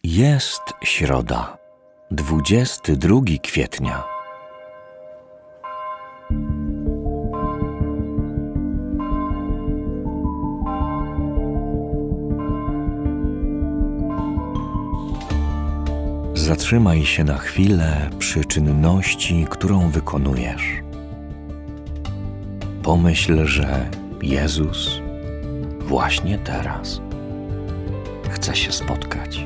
Jest środa, 22 kwietnia. Zatrzymaj się na chwilę przy czynności, którą wykonujesz. Pomyśl, że Jezus właśnie teraz chce się spotkać.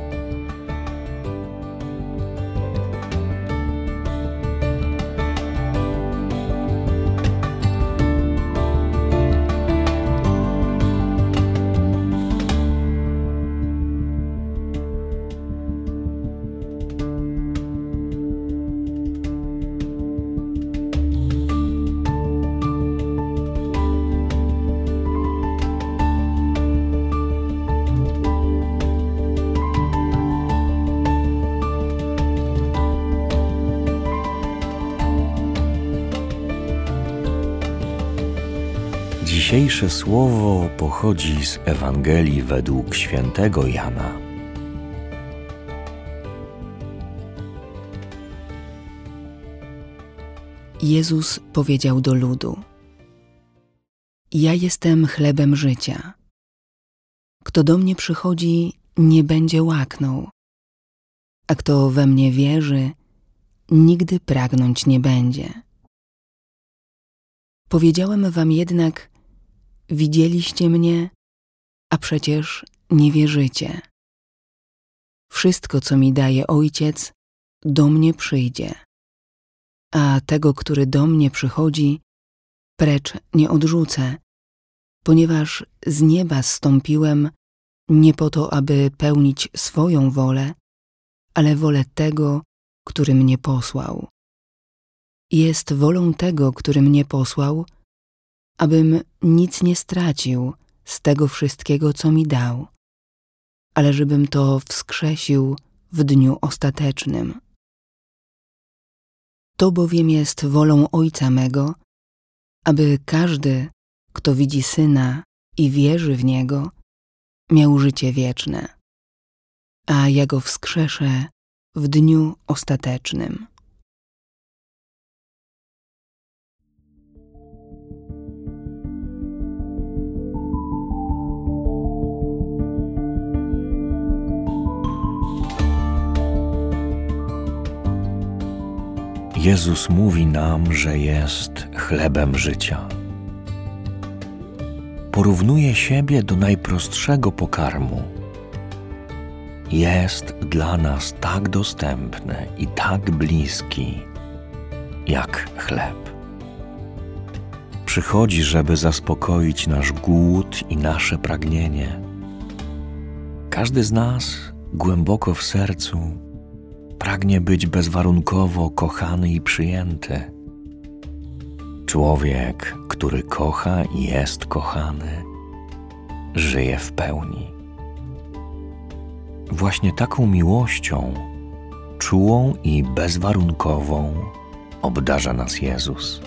Dzisiejsze słowo pochodzi z Ewangelii według świętego Jana. Jezus powiedział do ludu: Ja jestem chlebem życia. Kto do mnie przychodzi, nie będzie łaknął, a kto we mnie wierzy, nigdy pragnąć nie będzie. Powiedziałem wam jednak: widzieliście mnie, a przecież nie wierzycie. Wszystko, co mi daje Ojciec, do mnie przyjdzie, a tego, który do mnie przychodzi, precz nie odrzucę, ponieważ z nieba zstąpiłem nie po to, aby pełnić swoją wolę, ale wolę tego, który mnie posłał. Jest wolą tego, który mnie posłał, abym nic nie stracił z tego wszystkiego, co mi dał, ale żebym to wskrzesił w dniu ostatecznym. To bowiem jest wolą Ojca mego, aby każdy, kto widzi Syna i wierzy w Niego, miał życie wieczne, a ja go wskrzeszę w dniu ostatecznym. Jezus mówi nam, że jest chlebem życia. Porównuje siebie do najprostszego pokarmu. Jest dla nas tak dostępny i tak bliski, jak chleb. Przychodzi, żeby zaspokoić nasz głód i nasze pragnienie. Każdy z nas głęboko w sercu pragnie być bezwarunkowo kochany i przyjęty. Człowiek, który kocha i jest kochany, żyje w pełni. Właśnie taką miłością, czułą i bezwarunkową, obdarza nas Jezus.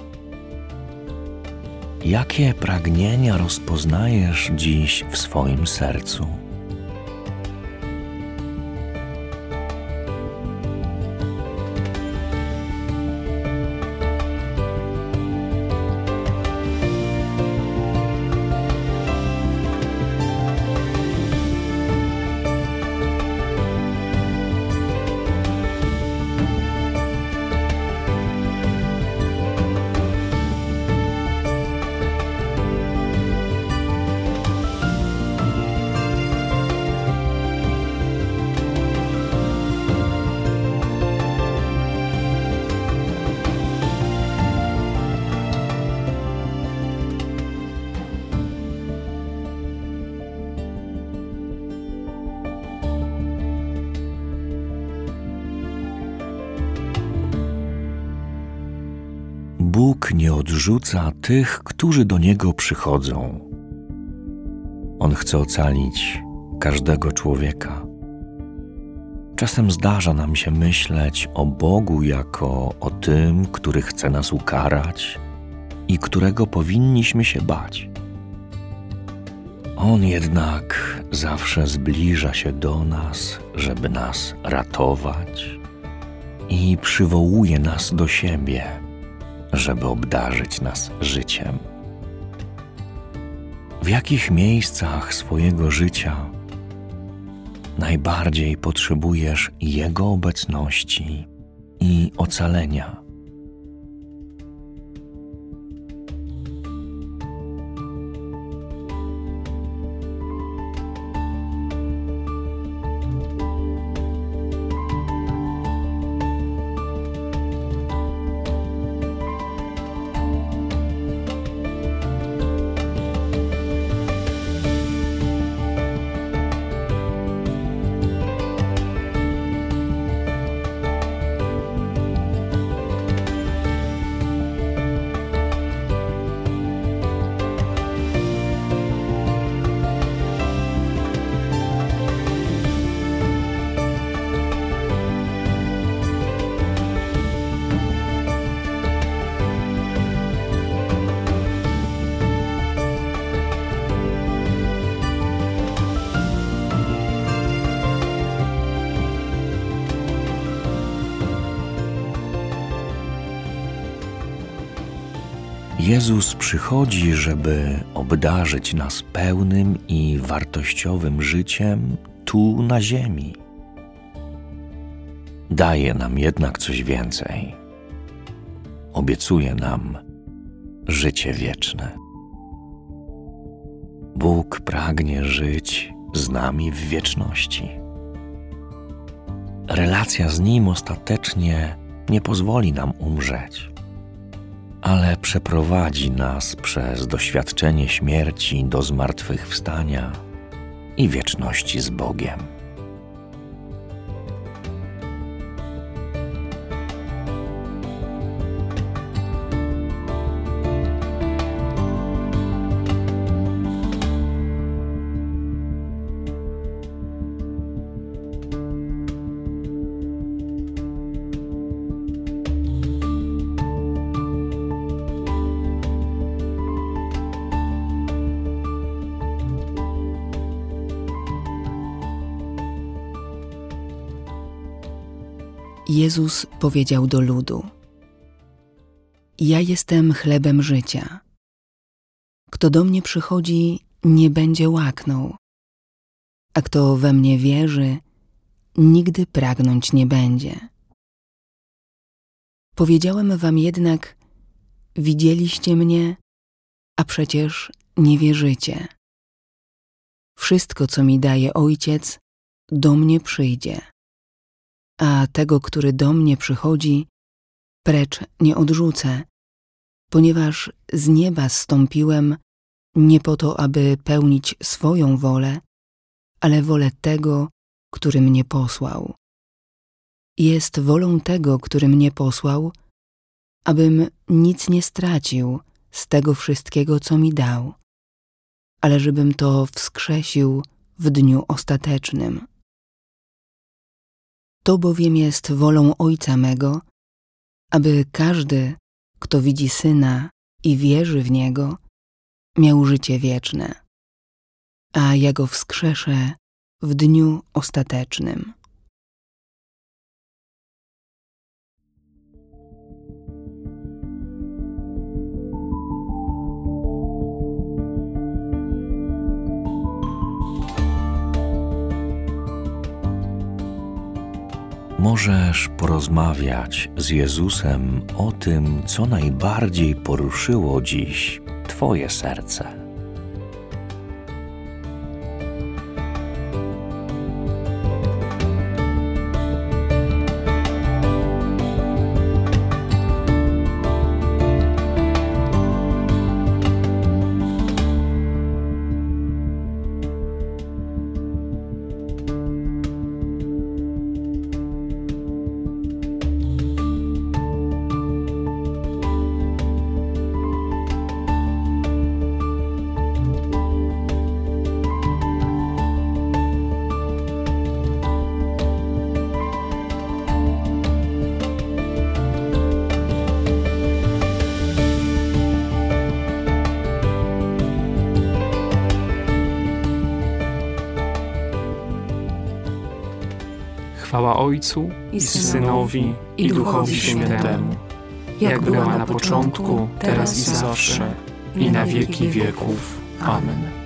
Jakie pragnienia rozpoznajesz dziś w swoim sercu? Bóg nie odrzuca tych, którzy do Niego przychodzą. On chce ocalić każdego człowieka. Czasem zdarza nam się myśleć o Bogu jako o tym, który chce nas ukarać i którego powinniśmy się bać. On jednak zawsze zbliża się do nas, żeby nas ratować i przywołuje nas do siebie, żeby obdarzyć nas życiem. W jakich miejscach swojego życia najbardziej potrzebujesz Jego obecności i ocalenia? Jezus przychodzi, żeby obdarzyć nas pełnym i wartościowym życiem tu na ziemi. Daje nam jednak coś więcej. Obiecuje nam życie wieczne. Bóg pragnie żyć z nami w wieczności. Relacja z Nim ostatecznie nie pozwoli nam umrzeć, ale przeprowadzi nas przez doświadczenie śmierci do zmartwychwstania i wieczności z Bogiem. Jezus powiedział do ludu: Ja jestem chlebem życia. Kto do mnie przychodzi, nie będzie łaknął, a kto we mnie wierzy, nigdy pragnąć nie będzie. Powiedziałem wam jednak, widzieliście mnie, a przecież nie wierzycie. Wszystko, co mi daje Ojciec, do mnie przyjdzie, a tego, który do mnie przychodzi, precz nie odrzucę, ponieważ z nieba zstąpiłem nie po to, aby pełnić swoją wolę, ale wolę tego, który mnie posłał. Jest wolą tego, który mnie posłał, abym nic nie stracił z tego wszystkiego, co mi dał, ale żebym to wskrzesił w dniu ostatecznym. To bowiem jest wolą Ojca mego, aby każdy, kto widzi Syna i wierzy w Niego, miał życie wieczne, a ja go wskrzeszę w dniu ostatecznym. Możesz porozmawiać z Jezusem o tym, co najbardziej poruszyło dziś Twoje serce. Chwała Ojcu i Synowi, i Duchowi Świętemu, jak była na początku, teraz i zawsze, i na wieki wieków. Amen.